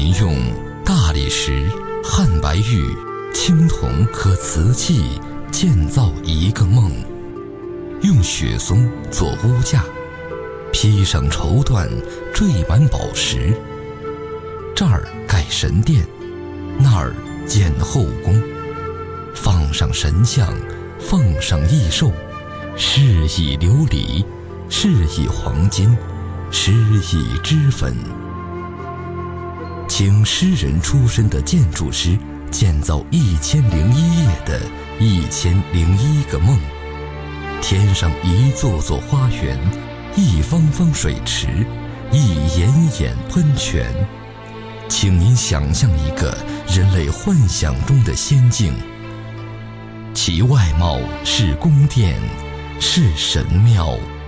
您用大理石、汉白玉、青铜和瓷器建造一个梦，用雪松做屋架，披上绸缎，缀满宝石。这儿盖神殿，那儿建后宫，放上神像，放上异兽，是以琉璃，是以黄金，是以脂粉。请诗人出身的建筑师建造1001夜的1001个梦，添上一座座花园，一方方水池，一眼眼喷泉。请您想象一个人类幻想中的仙境，其外貌是宫殿，是神庙。